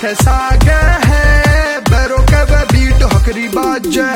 पीछे सागे है बेरो के वे बीट हकरी बाजे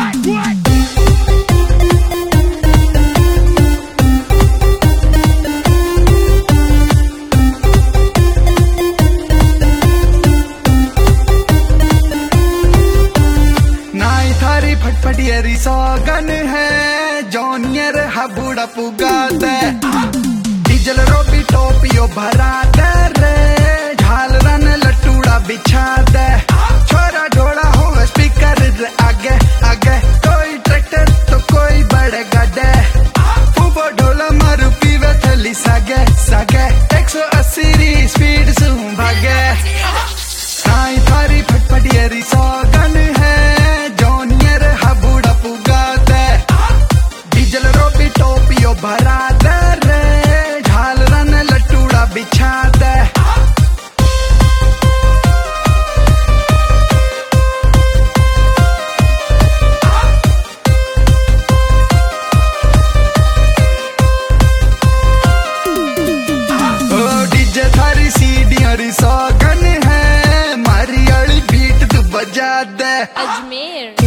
नाई थारी फटफटियरी सौगन है जॉनियर हबुड़ा पुगाते डीजल रोबी टोपियो भराते रे झालरन लटूड़ा बिछाते छोरा ढोड़ा हो स्पीकर आगे आगे कोई ट्रैक्टर तो कोई बड़े गड्ढे फूबो ढोला मारू पीवे थली सागे सागे 180 स्पीड से भागे नाई थारी फटफटियरी सौगन है जॉनियर हबुड़ा पुगाते डीजल रोबी टोपियो भराते रे झालरन लटूड़ा बिछाते डीजे थारी सीढ़ियां सौगन है मारी अड़ी बीट तू बजा दे अजमेर।